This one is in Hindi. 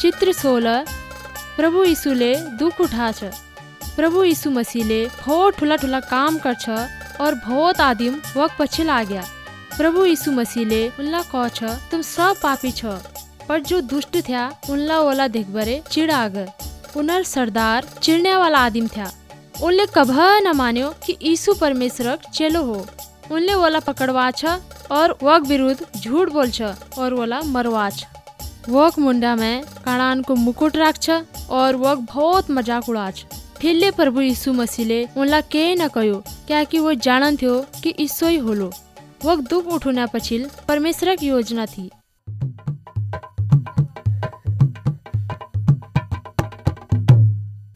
चित्र 16 प्रभु यीशुले दुख उठाछ। प्रभु यीशु मसीहले बहुत ठुला ठुला काम गर्छ और बहुत आदिम वक पछि लाग्या। प्रभु यीशु मसीहले उनला कह छ तुम सब पापी छ, पर जो दुष्ट थया उनला वाला देखबरे चिड़ा गए। उनर सरदार चिड़ने वाला आदिम था। उनले कभ न मान्यो कि यीशु परमेश्वर चेलो हो। उनले वाला पकड़वा छ और वक विरुद्ध झूठ बोल छ और वाला मरवा छ। वक मुंडा में काड़ान को मुकुट राख छ और वक बहुत मजाक उड़ा छ। फिर प्रभु यीशु मसीहले उनला के न कयो, क्या कि वो जानन थियो कि ईसो ही होलो। वक दुख उठुना पछिल परमेश्वर की योजना थी।